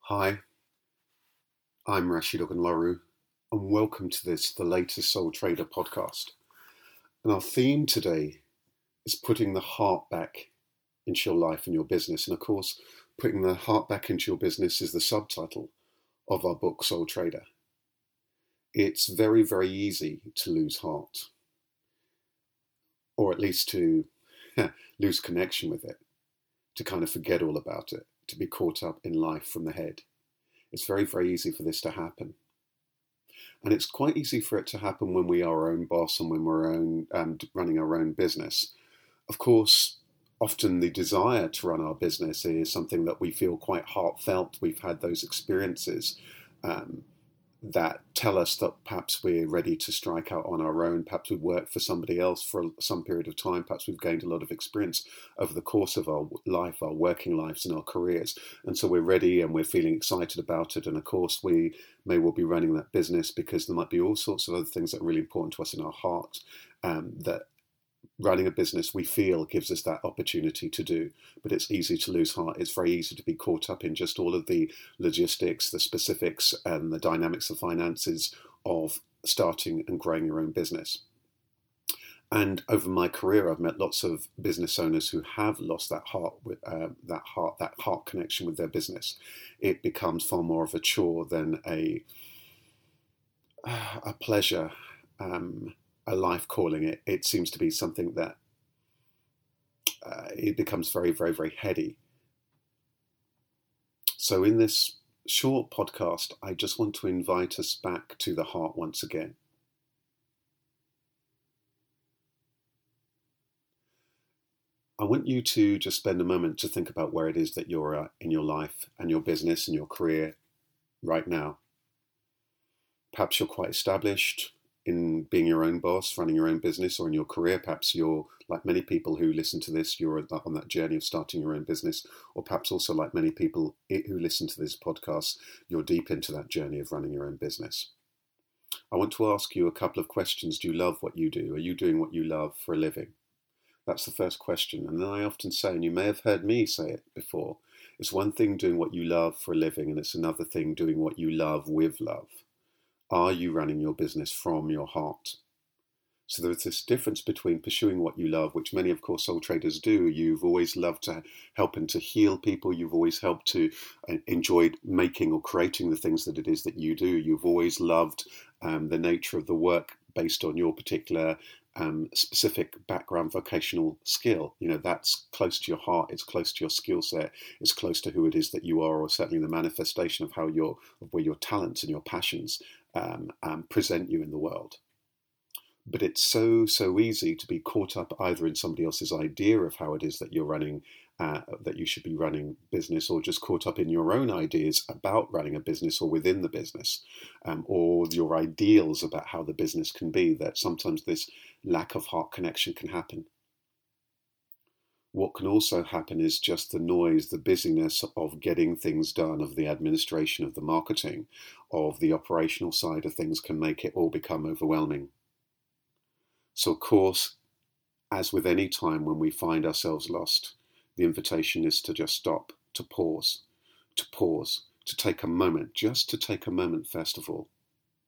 Hi, I'm Rashid Ogunlaru, and welcome to the latest Soul Trader podcast. And our theme today is putting the heart back into your life and your business. And of course, putting the heart back into your business is the subtitle of our book, Soul Trader. It's very, very easy to lose heart, or at least to lose connection with it, to kind of forget all about it, to be caught up in life from the head. It's very, very easy for this to happen. And it's quite easy for it to happen when we are our own boss and when we're running our own business. Of course, often the desire to run our business is something that we feel quite heartfelt. We've had those experiences that tell us that perhaps we're ready to strike out on our own. Perhaps we've worked for somebody else for some period of time. Perhaps we've gained a lot of experience over the course of our life, our working lives and our careers. And so we're ready and we're feeling excited about it. And of course, we may well be running that business because there might be all sorts of other things that are really important to us in our heart that running a business we feel gives us that opportunity to do, but it's easy to lose heart. It's very easy to be caught up in just all of the logistics, the specifics, and the dynamics of finances of starting and growing your own business. And over my career, I've met lots of business owners who have lost that heart connection with their business. It becomes far more of a chore than a pleasure. A life calling. It seems to be something that it becomes very, very, very heady. So in this short podcast, I just want to invite us back to the heart once again. I want you to just spend a moment to think about where it is that you're at in your life and your business and your career right now. Perhaps you're quite established in being your own boss, running your own business, or in your career. Perhaps you're, like many people who listen to this, you're on that journey of starting your own business, or perhaps also like many people who listen to this podcast, you're deep into that journey of running your own business. I want to ask you a couple of questions. Do you love what you do? Are you doing what you love for a living? That's the first question. And then I often say, and you may have heard me say it before, it's one thing doing what you love for a living, and it's another thing doing what you love with love. Are you running your business from your heart? So there's this difference between pursuing what you love, which many, of course, soul traders do. You've always loved to help and to heal people. You've always helped to enjoyed making or creating the things that it is that you do. You've always loved the nature of the work based on your particular specific background, vocational skill. You know, that's close to your heart. It's close to your skill set. It's close to who it is that you are, or certainly the manifestation of where your talents and your passions present you in the world. But it's so easy to be caught up either in somebody else's idea of how it is that you're running, that you should be running business, or just caught up in your own ideas about running a business or within the business, or your ideals about how the business can be, that sometimes this lack of heart connection can happen. What can also happen is just the noise, the busyness of getting things done, of the administration, of the marketing, of the operational side of things can make it all become overwhelming. So, of course, as with any time when we find ourselves lost, the invitation is to just stop, to pause, to take a moment, just to take a moment first of all.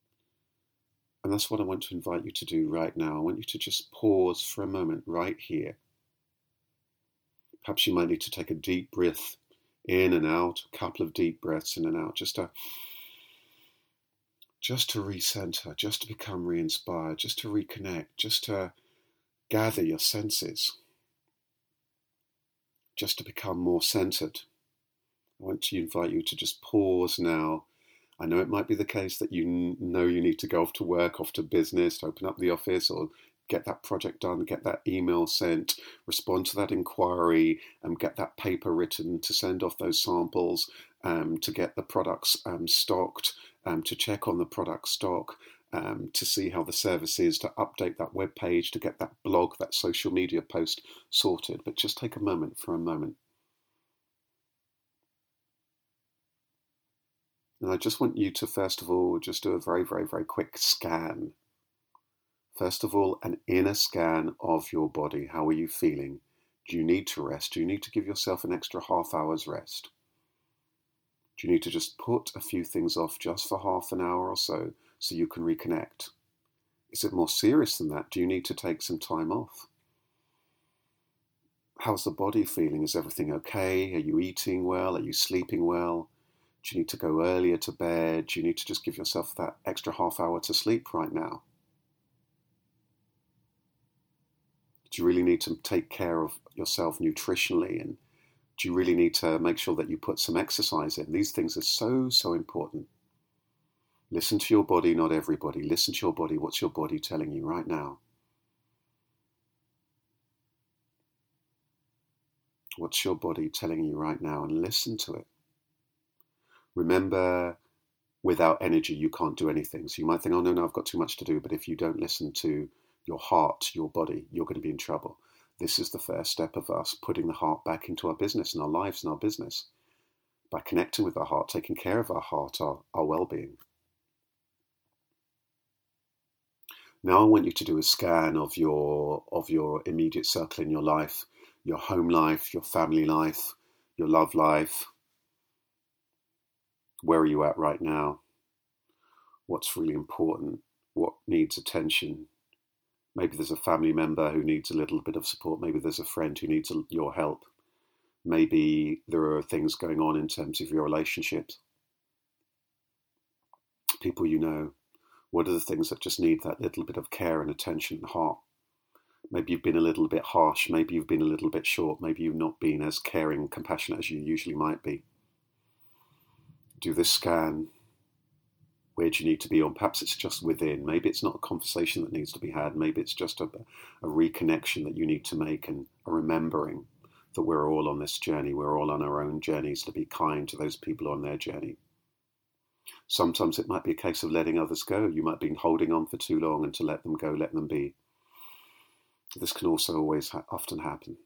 And that's what I want to invite you to do right now. I want you to just pause for a moment right here. Perhaps you might need to take a deep breath in and out, a couple of deep breaths in and out, just to recenter, just to become re-inspired, just to reconnect, just to gather your senses, just to become more centered. I want to invite you to just pause now. I know it might be the case that you know you need to go off to work, off to business, to open up the office, or get that project done, get that email sent, respond to that inquiry, get that paper written, to send off those samples, to get the products stocked, to check on the product stock, to see how the service is, to update that web page, to get that blog, that social media post sorted. But just take a moment for a moment. And I just want you to, first of all, just do a very, very, very quick scan. First of all, an inner scan of your body. How are you feeling? Do you need to rest? Do you need to give yourself an extra half hour's rest? Do you need to just put a few things off just for half an hour or so you can reconnect? Is it more serious than that? Do you need to take some time off? How's the body feeling? Is everything okay? Are you eating well? Are you sleeping well? Do you need to go earlier to bed? Do you need to just give yourself that extra half hour to sleep right now? Do you really need to take care of yourself nutritionally? And do you really need to make sure that you put some exercise in? These things are so, so important. Listen to your body, not everybody. Listen to your body. What's your body telling you right now? What's your body telling you right now? And listen to it. Remember, without energy, you can't do anything. So you might think, oh, no, I've got too much to do. But if you don't listen to your heart, your body, you're going to be in trouble. This is the first step of us putting the heart back into our business and our lives and our business. By connecting with our heart, taking care of our heart, our well-being. Now I want you to do a scan of your immediate circle in your life, your home life, your family life, your love life. Where are you at right now? What's really important? What needs attention? Maybe there's a family member who needs a little bit of support. Maybe there's a friend who needs your help. Maybe there are things going on in terms of your relationships. People you know. What are the things that just need that little bit of care and attention and heart? Maybe you've been a little bit harsh. Maybe you've been a little bit short. Maybe you've not been as caring and compassionate as you usually might be. Do this scan. Where do you need to be on? Perhaps it's just within. Maybe it's not a conversation that needs to be had. Maybe it's just a reconnection that you need to make and a remembering that we're all on this journey. We're all on our own journeys, to be kind to those people on their journey. Sometimes it might be a case of letting others go. You might have been holding on for too long, and to let them go, let them be. This can also often happen.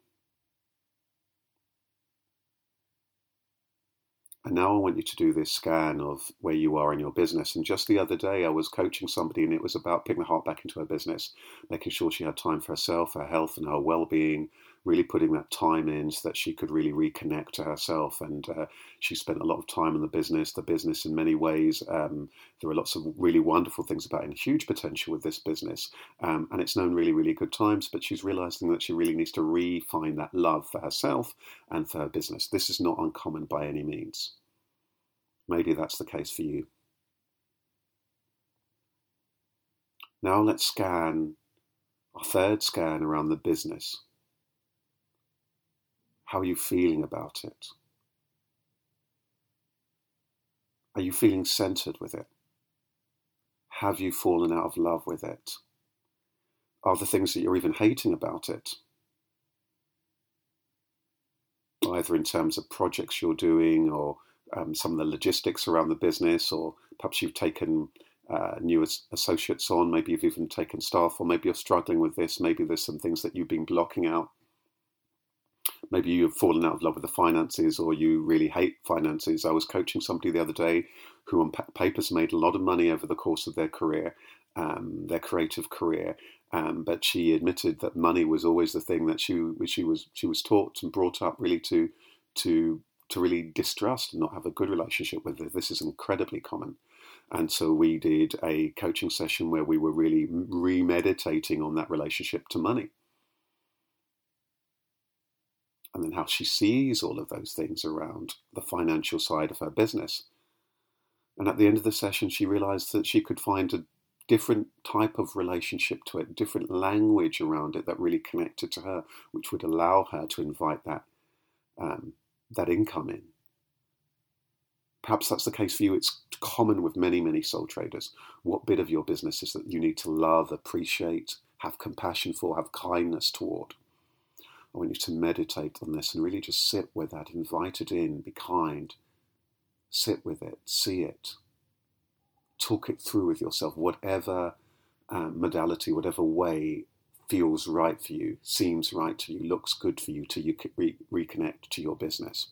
And now I want you to do this scan of where you are in your business. And just the other day, I was coaching somebody, and it was about putting the heart back into her business, making sure she had time for herself, her health, and her well-being, really putting that time in so that she could really reconnect to herself. And she spent a lot of time in the business. The business, in many ways, there are lots of really wonderful things about it and huge potential with this business. And it's known really, really good times, but she's realizing that she really needs to refine that love for herself and for her business. This is not uncommon by any means. Maybe that's the case for you. Now let's scan our third scan around the business. How are you feeling about it? Are you feeling centered with it? Have you fallen out of love with it? Are there things that you're even hating about it? Either in terms of projects you're doing, or some of the logistics around the business, or perhaps you've taken new associates on, maybe you've even taken staff, or maybe you're struggling with this, maybe there's some things that you've been blocking out. Maybe you've fallen out of love with the finances, or you really hate finances. I was coaching somebody the other day who on papers made a lot of money over the course of their career, their creative career, but she admitted that money was always the thing that she was taught and brought up really to really distrust and not have a good relationship with it. This is incredibly common. And so we did a coaching session where we were really remeditating on that relationship to money. And then how she sees all of those things around the financial side of her business. And at the end of the session, she realized that she could find a different type of relationship to it, different language around it that really connected to her, which would allow her to invite that income in. Perhaps that's the case for you. It's common with many, many soul traders. What bit of your business is that you need to love, appreciate, have compassion for, have kindness toward? I want you to meditate on this and really just sit with that, invite it in, be kind, sit with it, see it, talk it through with yourself, whatever modality, whatever way feels right for you, seems right to you, looks good for you, till you reconnect to your business.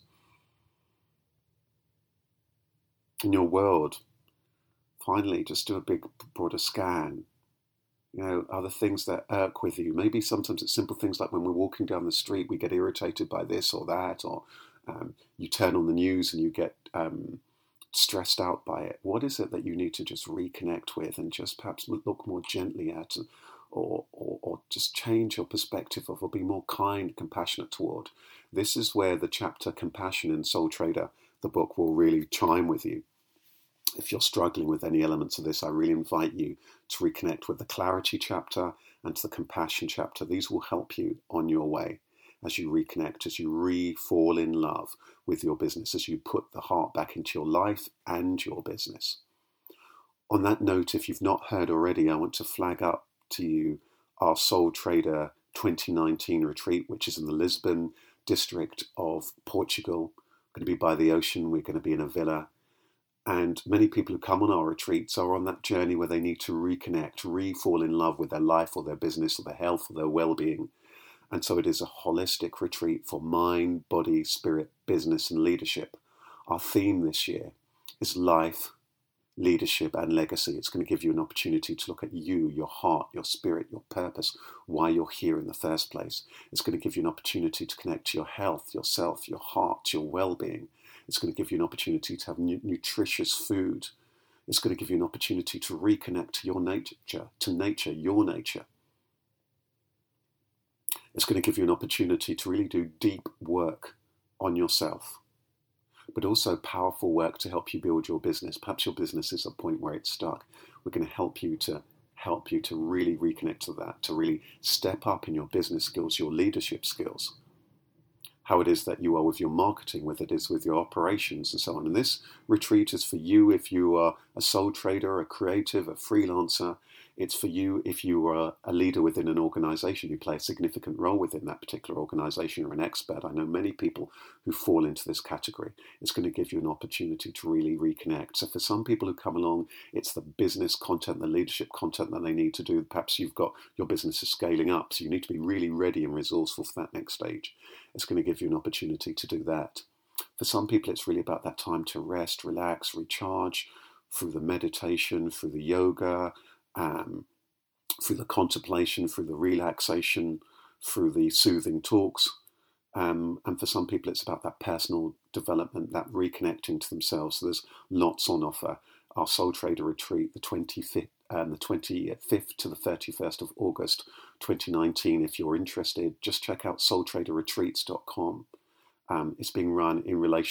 In your world, finally, just do a big, broader scan. You know, are the things that irk with you? Maybe sometimes it's simple things like when we're walking down the street, we get irritated by this or that, or you turn on the news and you get stressed out by it? What is it that you need to just reconnect with and just perhaps look more gently at, or just change your perspective of, or be more kind, compassionate toward? This is where the chapter Compassion in Soul Trader, the book, will really chime with you. If you're struggling with any elements of this, I really invite you to reconnect with the Clarity chapter and to the Compassion chapter. These will help you on your way as you reconnect, as you re-fall in love with your business, as you put the heart back into your life and your business. On that note, if you've not heard already, I want to flag up to you our Soul Trader 2019 retreat, which is in the Lisbon district of Portugal. We're going to be by the ocean. We're going to be in a villa. And many people who come on our retreats are on that journey where they need to reconnect, re-fall in love with their life or their business or their health or their well-being. And so it is a holistic retreat for mind, body, spirit, business, and leadership. Our theme this year is life, leadership, and legacy. It's going to give you an opportunity to look at you, your heart, your spirit, your purpose, why you're here in the first place. It's going to give you an opportunity to connect to your health, yourself, your heart, your well-being. It's going to give you an opportunity to have nutritious food. It's going to give you an opportunity to reconnect to your nature, your nature. It's going to give you an opportunity to really do deep work on yourself, but also powerful work to help you build your business. Perhaps your business is at a point where it's stuck. We're going to help you to really reconnect to that, to really step up in your business skills, your leadership skills, how it is that you are with your marketing, whether it is with your operations and so on. And this retreat is for you if you are a soul trader, a creative, a freelancer. It's for you if you are a leader within an organization. You play a significant role within that particular organization. You're an expert. I know many people who fall into this category. It's going to give you an opportunity to really reconnect. So for some people who come along, it's the business content, the leadership content that they need to do. Perhaps you've got your business is scaling up, so you need to be really ready and resourceful for that next stage. It's going to give you an opportunity to do that. For some people, it's really about that time to rest, relax, recharge through the meditation, through the yoga, through the contemplation, through the relaxation, through the soothing talks. And for some people, it's about that personal development, that reconnecting to themselves. So there's lots on offer. Our Soul Trader Retreat, the 25th to the 31st of August 2019. If you're interested, just check out soultraderretreats.com. It's being run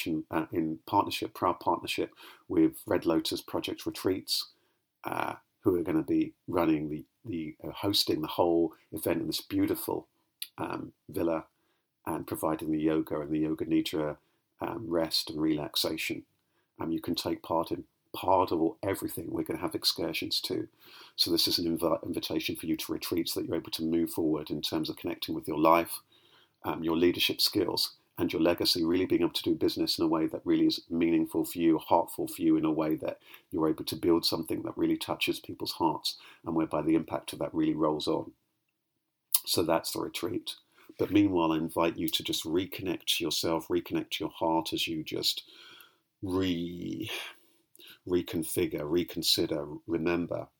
in proud partnership with Red Lotus Project Retreats, who are going to be running hosting the whole event in this beautiful villa and providing the yoga and the yoga nidra rest and relaxation. You can take part in everything. We're going to have excursions too. So this is an invitation for you to retreat so that you're able to move forward in terms of connecting with your life, your leadership skills, and your legacy, really being able to do business in a way that really is meaningful for you, heartful for you, in a way that you're able to build something that really touches people's hearts and whereby the impact of that really rolls on. So that's the retreat. But meanwhile, I invite you to just reconnect to yourself, reconnect to your heart as you just reconfigure, reconsider, remember,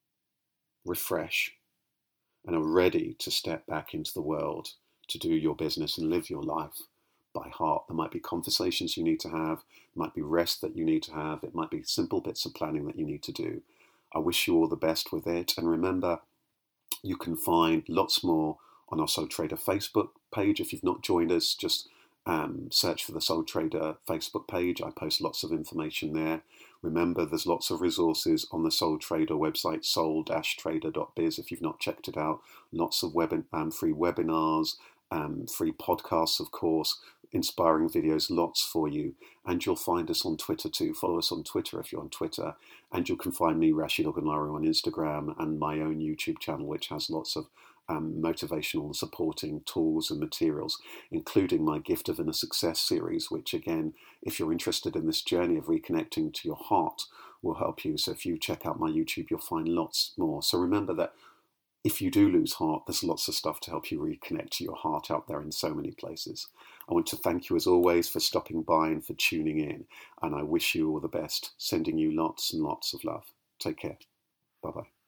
refresh, and are ready to step back into the world to do your business and live your life by heart. There might be conversations you need to have, it might be rest that you need to have, it might be simple bits of planning that you need to do. I wish you all the best with it, and remember, you can find lots more on our Soul Trader Facebook page. If you've not joined us, just search for the Soul Trader Facebook page. I post lots of information there. Remember, there's lots of resources on the Soul Trader website, soul-trader.biz, if you've not checked it out. Lots of free webinars, free podcasts, of course, inspiring videos, lots for you. And you'll find us on Twitter too. Follow us on Twitter if you're on Twitter. And you can find me, Rashid Ogunlaru, on Instagram, and my own YouTube channel, which has lots of motivational and supporting tools and materials, including my Gift of Inner Success series, which again, if you're interested in this journey of reconnecting to your heart, will help you. So if you check out my YouTube, you'll find lots more. So remember that if you do lose heart, there's lots of stuff to help you reconnect to your heart out there in so many places. I want to thank you as always for stopping by and for tuning in. And I wish you all the best, sending you lots and lots of love. Take care. Bye-bye.